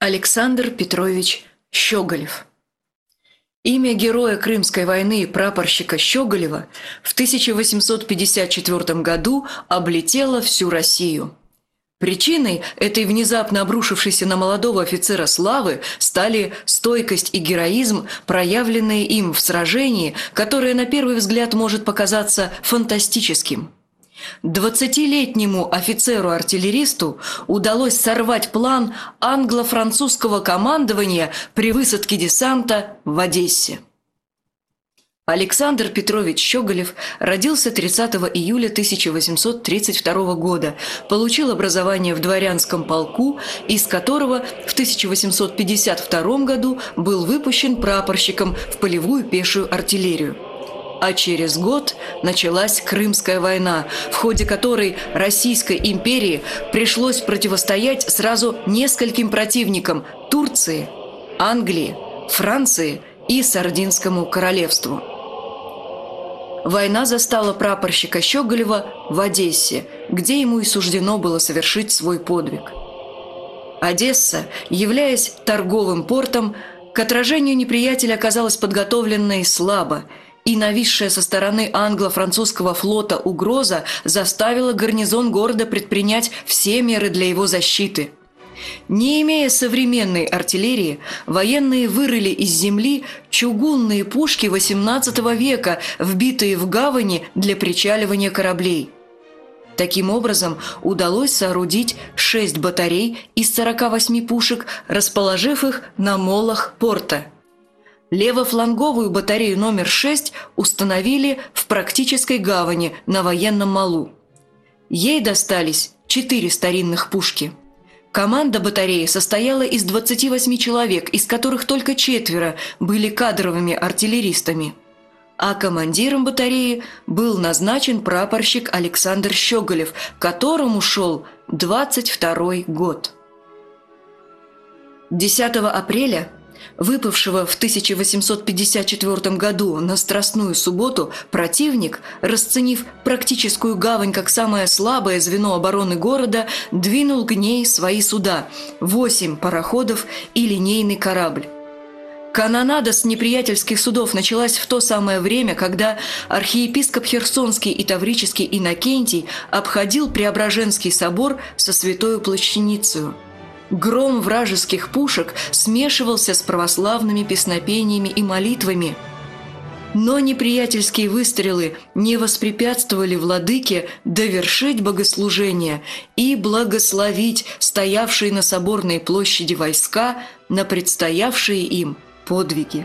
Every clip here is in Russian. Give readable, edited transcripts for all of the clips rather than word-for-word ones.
Александр Петрович Щеголев. Имя героя Крымской войны прапорщика Щеголева в 1854 году облетело всю Россию. Причиной этой внезапно обрушившейся на молодого офицера славы стали стойкость и героизм, проявленные им в сражении, которое на первый взгляд может показаться фантастическим. 20-летнему офицеру-артиллеристу удалось сорвать план англо-французского командования при высадке десанта в Одессе. Александр Петрович Щеголев родился 30 июля 1832 года, получил образование в дворянском полку, из которого в 1852 году был выпущен прапорщиком в полевую пешую артиллерию. А через год началась Крымская война, в ходе которой Российской империи пришлось противостоять сразу нескольким противникам – Турции, Англии, Франции и Сардинскому королевству. Война застала прапорщика Щеголева в Одессе, где ему и суждено было совершить свой подвиг. Одесса, являясь торговым портом, к отражению неприятеля оказалась подготовленной слабо, и нависшая со стороны англо-французского флота угроза заставила гарнизон города предпринять все меры для его защиты. Не имея современной артиллерии, военные вырыли из земли чугунные пушки XVIII века, вбитые в гавани для причаливания кораблей. Таким образом, удалось соорудить 6 батарей из 48 пушек, расположив их на молах порта. Левофланговую батарею номер 6 установили в практической гавани на военном малу. Ей достались 4 старинных пушки. Команда батареи состояла из 28 человек, из которых только 4 были кадровыми артиллеристами. А командиром батареи был назначен прапорщик Александр Щеголев, которому шел 22-й год. 10 апреля, выпавшего в 1854 году на Страстную субботу, противник, расценив практическую гавань как самое слабое звено обороны города, двинул к ней свои суда – 8 пароходов и линейный корабль. Канонада с неприятельских судов началась в то самое время, когда архиепископ Херсонский и Таврический Иннокентий обходил Преображенский собор со Святою Плащаницею. Гром вражеских пушек смешивался с православными песнопениями и молитвами. Но неприятельские выстрелы не воспрепятствовали владыке довершить богослужение и благословить стоявшие на соборной площади войска на предстоявшие им подвиги.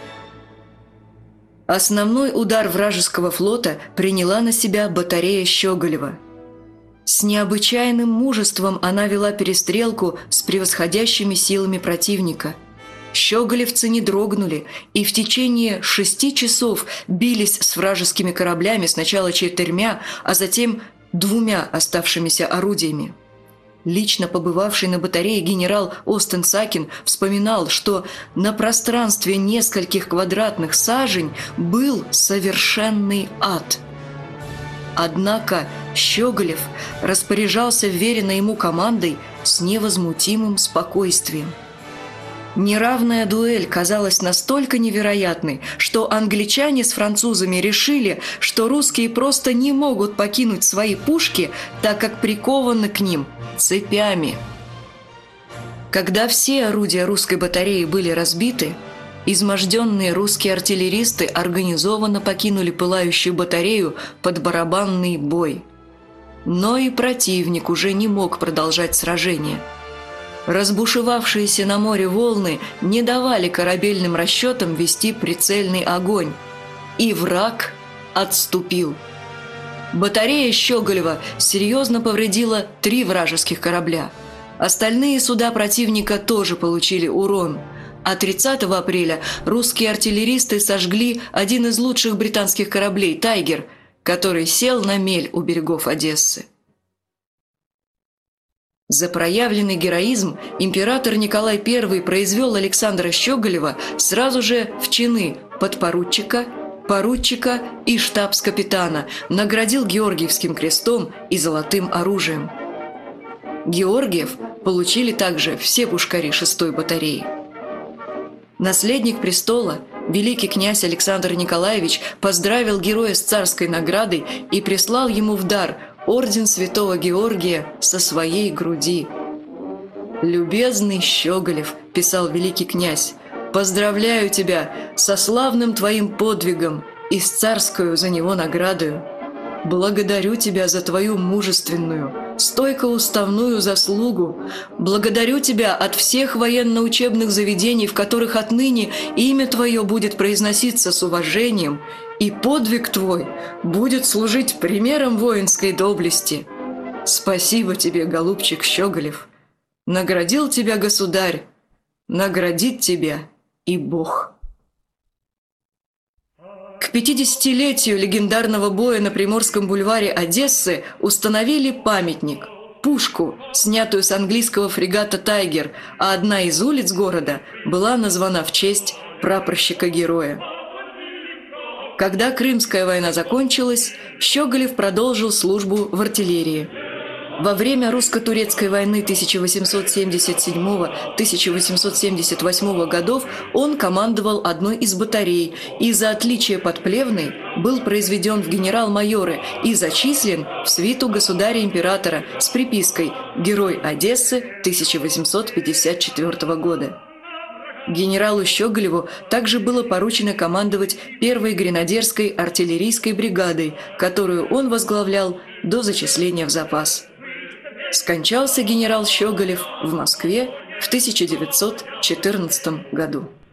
Основной удар вражеского флота приняла на себя батарея Щеголева. С необычайным мужеством она вела перестрелку с превосходящими силами противника. Щеголевцы не дрогнули и в течение 6 часов бились с вражескими кораблями сначала 4, а затем 2 оставшимися орудиями. Лично побывавший на батарее генерал Остен-Сакин вспоминал, что на пространстве нескольких квадратных сажень был совершенный ад. Однако Щеголев распоряжался вверенной ему командой с невозмутимым спокойствием. Неравная дуэль казалась настолько невероятной, что англичане с французами решили, что русские просто не могут покинуть свои пушки, так как прикованы к ним цепями. Когда все орудия русской батареи были разбиты, изможденные русские артиллеристы организованно покинули пылающую батарею под барабанный бой. Но и противник уже не мог продолжать сражение. Разбушевавшиеся на море волны не давали корабельным расчетам вести прицельный огонь, и враг отступил. Батарея Щеголева серьезно повредила 3 вражеских корабля. Остальные суда противника тоже получили урон. А 30 апреля русские артиллеристы сожгли один из лучших британских кораблей «Тайгер», который сел на мель у берегов Одессы. За проявленный героизм император Николай I произвел Александра Щеголева сразу же в чины подпоручика, поручика и штабс-капитана, наградил Георгиевским крестом и золотым оружием. Георгиев получили также все пушкари 6-й батареи. Наследник престола, великий князь Александр Николаевич, поздравил героя с царской наградой и прислал ему в дар орден Святого Георгия со своей груди. «Любезный Щеголев», – писал великий князь, – «поздравляю тебя со славным твоим подвигом и с царскую за него наградою. Благодарю тебя за твою мужественную, стойко-уставную заслугу. Благодарю тебя от всех военно-учебных заведений, в которых отныне имя твое будет произноситься с уважением, и подвиг твой будет служить примером воинской доблести. Спасибо тебе, голубчик Щеголев. Наградил тебя государь, наградит тебя и Бог». К 50-летию легендарного боя на Приморском бульваре Одессы установили памятник – пушку, снятую с английского фрегата «Тайгер», а одна из улиц города была названа в честь прапорщика-героя. Когда Крымская война закончилась, Щеголев продолжил службу в артиллерии. Во время русско-турецкой войны 1877-1878 годов он командовал одной из батарей и за отличие под Плевной был произведен в генерал-майоры и зачислен в свиту государя-императора с припиской «Герой Одессы 1854 года». Генералу Щеголеву также было поручено командовать первой гренадерской артиллерийской бригадой, которую он возглавлял до зачисления в запас. Скончался генерал Щеголев в Москве в 1914 году.